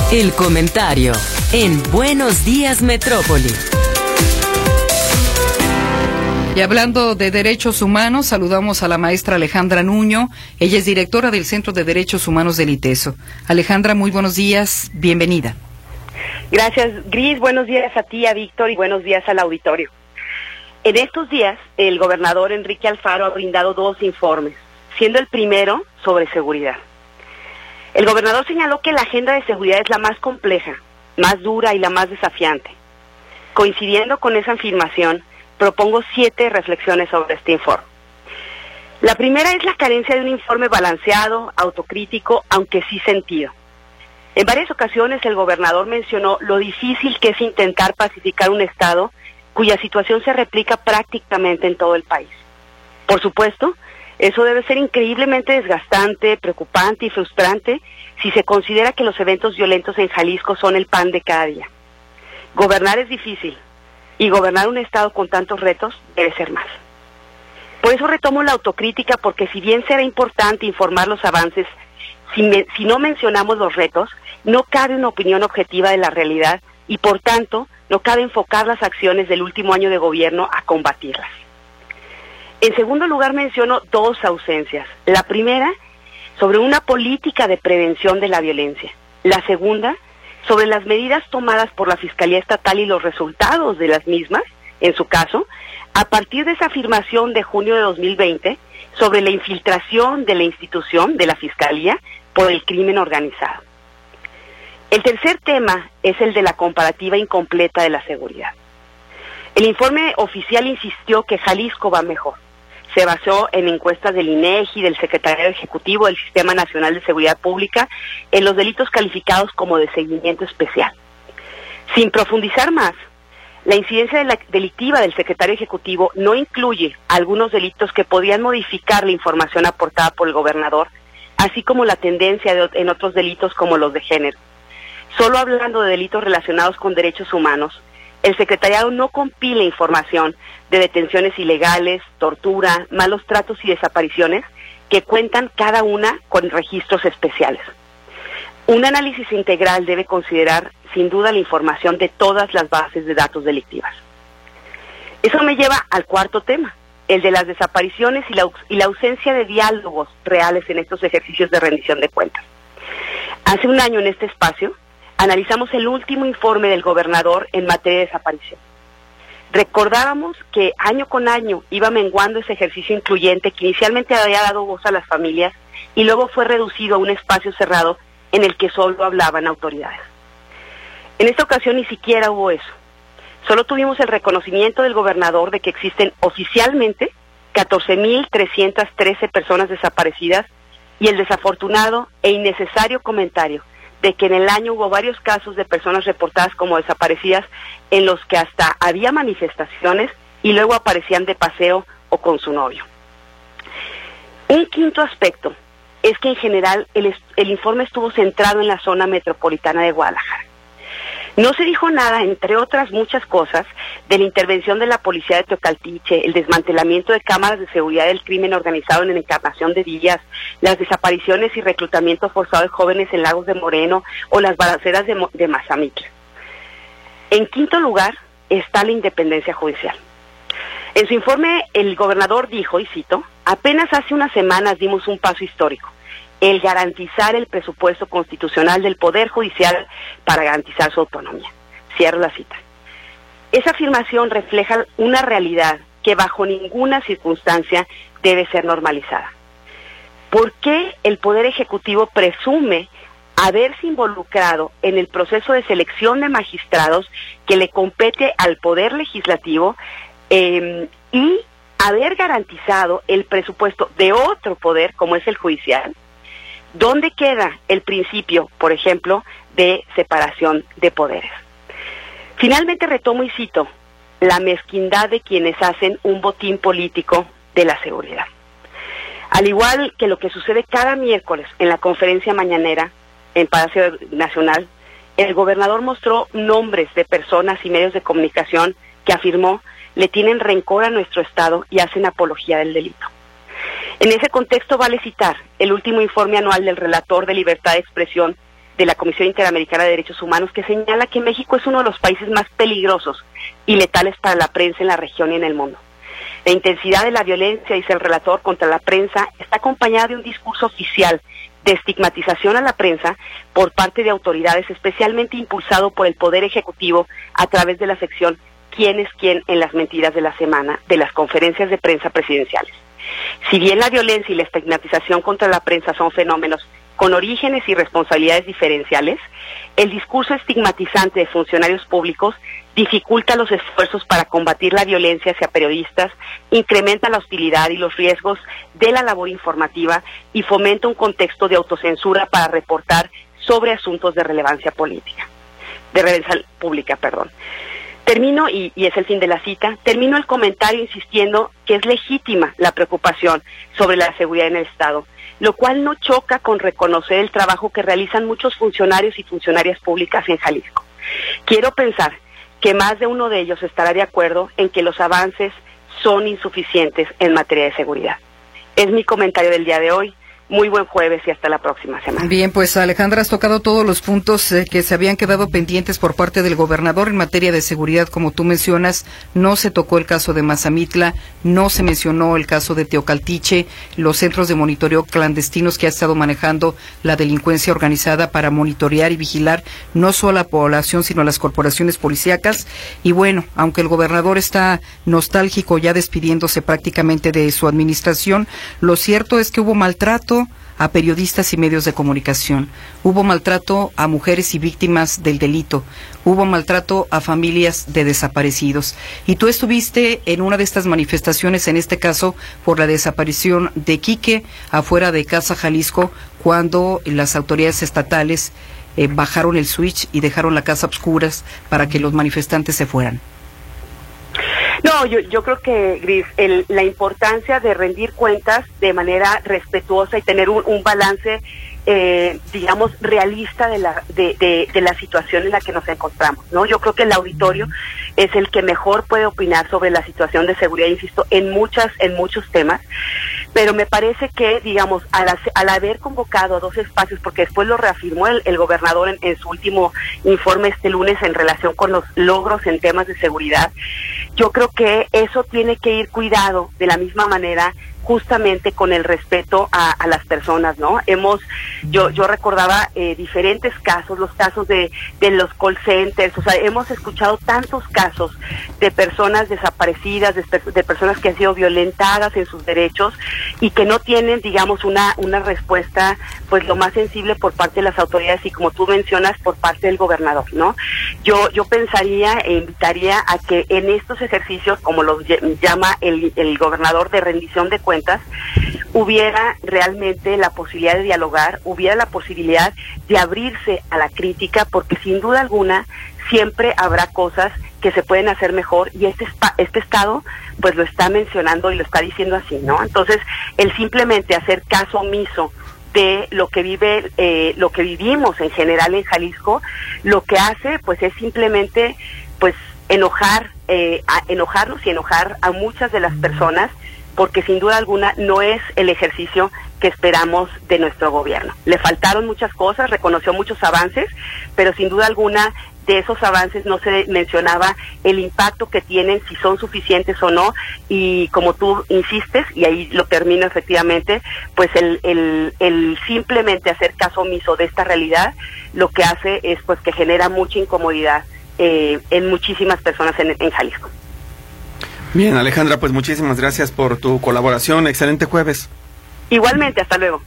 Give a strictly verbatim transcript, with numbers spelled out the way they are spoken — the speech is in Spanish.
El comentario en Buenos Días Metrópoli. Y hablando de derechos humanos, saludamos a la maestra Alejandra Nuño. Ella es directora del Centro de Derechos Humanos del ITESO. Alejandra, muy buenos días, bienvenida. Gracias, Gris. Buenos días a ti, a Víctor, y buenos días al auditorio. En estos días, el gobernador Enrique Alfaro ha brindado dos informes, siendo el primero sobre seguridad. El gobernador señaló que la agenda de seguridad es la más compleja, más dura y la más desafiante. Coincidiendo con esa afirmación, propongo siete reflexiones sobre este informe. La primera es la carencia de un informe balanceado, autocrítico, aunque sí sentido. En varias ocasiones el gobernador mencionó lo difícil que es intentar pacificar un estado cuya situación se replica prácticamente en todo el país. Por supuesto, eso debe ser increíblemente desgastante, preocupante y frustrante si se considera que los eventos violentos en Jalisco son el pan de cada día. Gobernar es difícil, y gobernar un estado con tantos retos debe ser más. Por eso retomo la autocrítica, porque si bien será importante informar los avances, si, me, si no mencionamos los retos, no cabe una opinión objetiva de la realidad y por tanto no cabe enfocar las acciones del último año de gobierno a combatirlas. En segundo lugar, menciono dos ausencias. La primera, sobre una política de prevención de la violencia. La segunda, sobre las medidas tomadas por la Fiscalía Estatal y los resultados de las mismas, en su caso, a partir de esa afirmación de junio de dos mil veinte sobre la infiltración de la institución de la Fiscalía por el crimen organizado. El tercer tema es el de la comparativa incompleta de la seguridad. El informe oficial insistió que Jalisco va mejor. Se basó en encuestas del INEGI, del Secretariado Ejecutivo del Sistema Nacional de Seguridad Pública, en los delitos calificados como de seguimiento especial. Sin profundizar más, la incidencia de la delictiva del Secretario Ejecutivo no incluye algunos delitos que podían modificar la información aportada por el gobernador, así como la tendencia de, en otros delitos como los de género. Solo hablando de delitos relacionados con derechos humanos, el secretariado no compila información de detenciones ilegales, tortura, malos tratos y desapariciones que cuentan cada una con registros especiales. Un análisis integral debe considerar sin duda la información de todas las bases de datos delictivas. Eso me lleva al cuarto tema, el de las desapariciones y la, y la ausencia de diálogos reales en estos ejercicios de rendición de cuentas. Hace un año en este espacio, analizamos el último informe del gobernador en materia de desaparición. Recordábamos que año con año iba menguando ese ejercicio incluyente que inicialmente había dado voz a las familias y luego fue reducido a un espacio cerrado en el que solo hablaban autoridades. En esta ocasión ni siquiera hubo eso. Solo tuvimos el reconocimiento del gobernador de que existen oficialmente catorce mil trescientas trece personas desaparecidas y el desafortunado e innecesario comentario de que en el año hubo varios casos de personas reportadas como desaparecidas en los que hasta había manifestaciones y luego aparecían de paseo o con su novio. Un quinto aspecto es que en general el, el informe estuvo centrado en la zona metropolitana de Guadalajara. No se dijo nada, entre otras muchas cosas, de la intervención de la policía de Teocaltiche, el desmantelamiento de cámaras de seguridad del crimen organizado en la Encarnación de Díaz, las desapariciones y reclutamiento forzado de jóvenes en Lagos de Moreno o las balaceras de, de Mazamitla. En quinto lugar está la independencia judicial. En su informe, el gobernador dijo, y cito, apenas hace unas semanas dimos un paso histórico, el garantizar el presupuesto constitucional del Poder Judicial para garantizar su autonomía. Cierro la cita. Esa afirmación refleja una realidad que bajo ninguna circunstancia debe ser normalizada. ¿Por qué el Poder Ejecutivo presume haberse involucrado en el proceso de selección de magistrados que le compete al Poder Legislativo eh, y haber garantizado el presupuesto de otro poder como es el judicial? ¿Dónde queda el principio, por ejemplo, de separación de poderes? Finalmente retomo y cito la mezquindad de quienes hacen un botín político de la seguridad. Al igual que lo que sucede cada miércoles en la conferencia mañanera en Palacio Nacional, el gobernador mostró nombres de personas y medios de comunicación que afirmó le tienen rencor a nuestro Estado y hacen apología del delito. En ese contexto vale citar el último informe anual del relator de libertad de expresión, de la Comisión Interamericana de Derechos Humanos, que señala que México es uno de los países más peligrosos y letales para la prensa en la región y en el mundo. La intensidad de la violencia, dice el relator, contra la prensa está acompañada de un discurso oficial de estigmatización a la prensa por parte de autoridades, especialmente impulsado por el Poder Ejecutivo a través de la sección ¿Quién es quién en las mentiras de la semana de las conferencias de prensa presidenciales? Si bien la violencia y la estigmatización contra la prensa son fenómenos con orígenes y responsabilidades diferenciales, el discurso estigmatizante de funcionarios públicos dificulta los esfuerzos para combatir la violencia hacia periodistas, incrementa la hostilidad y los riesgos de la labor informativa y fomenta un contexto de autocensura para reportar sobre asuntos de relevancia política, de relevancia pública, perdón. Termino, y, y es el fin de la cita, termino el comentario insistiendo que es legítima la preocupación sobre la seguridad en el Estado, lo cual no choca con reconocer el trabajo que realizan muchos funcionarios y funcionarias públicas en Jalisco. Quiero pensar que más de uno de ellos estará de acuerdo en que los avances son insuficientes en materia de seguridad. Es mi comentario del día de hoy. Muy buen jueves y hasta la próxima semana. Bien, pues Alejandra, has tocado todos los puntos eh, que se habían quedado pendientes por parte del gobernador en materia de seguridad, como tú mencionas. No se tocó el caso de Mazamitla, no se mencionó el caso de Teocaltiche, los centros de monitoreo clandestinos que ha estado manejando la delincuencia organizada para monitorear y vigilar no solo a la población, sino a las corporaciones policíacas. Y bueno, aunque el gobernador está nostálgico, ya despidiéndose prácticamente de su administración, lo cierto es que hubo maltrato a periodistas y medios de comunicación, hubo maltrato a mujeres y víctimas del delito, hubo maltrato a familias de desaparecidos. Y tú estuviste en una de estas manifestaciones, en este caso por la desaparición de Quique, afuera de Casa Jalisco, cuando las autoridades estatales eh, bajaron el switch y dejaron la casa a oscuras para que los manifestantes se fueran. No, yo, yo creo que, Gris, el, la importancia de rendir cuentas de manera respetuosa y tener un, un balance, eh, digamos, realista de la, de, de, de la situación en la que nos encontramos, ¿no? Yo creo que el auditorio es el que mejor puede opinar sobre la situación de seguridad, insisto, en muchas, en muchos temas, pero me parece que, digamos, al, al haber convocado a dos espacios, porque después lo reafirmó el, el gobernador en, en su último informe este lunes en relación con los logros en temas de seguridad, yo creo que eso tiene que ir cuidado de la misma manera, justamente con el respeto a, a las personas, ¿no? Hemos, yo yo recordaba eh, diferentes casos, los casos de, de los call centers, o sea, hemos escuchado tantos casos de personas desaparecidas, de, de personas que han sido violentadas en sus derechos y que no tienen, digamos, una una respuesta, pues lo más sensible por parte de las autoridades y, como tú mencionas, por parte del gobernador, ¿no? Yo yo pensaría e invitaría a que en estos ejercicios, como los llama el, el gobernador, de rendición de cuentas, hubiera realmente la posibilidad de dialogar, hubiera la posibilidad de abrirse a la crítica, porque sin duda alguna siempre habrá cosas que se pueden hacer mejor, y este este estado pues lo está mencionando y lo está diciendo así, ¿no? Entonces, el simplemente hacer caso omiso de lo que vive, eh, lo que vivimos en general en Jalisco, lo que hace pues es simplemente pues enojar, eh, a, enojarnos y enojar a muchas de las personas, porque sin duda alguna no es el ejercicio que esperamos de nuestro gobierno. Le faltaron muchas cosas, reconoció muchos avances, pero sin duda alguna de esos avances no se mencionaba el impacto que tienen, si son suficientes o no, y como tú insistes, y ahí lo termino efectivamente, pues el, el, el simplemente hacer caso omiso de esta realidad, lo que hace es pues que genera mucha incomodidad eh, en muchísimas personas en, en Jalisco. Bien, Alejandra, pues muchísimas gracias por tu colaboración. Excelente jueves. Igualmente, hasta luego.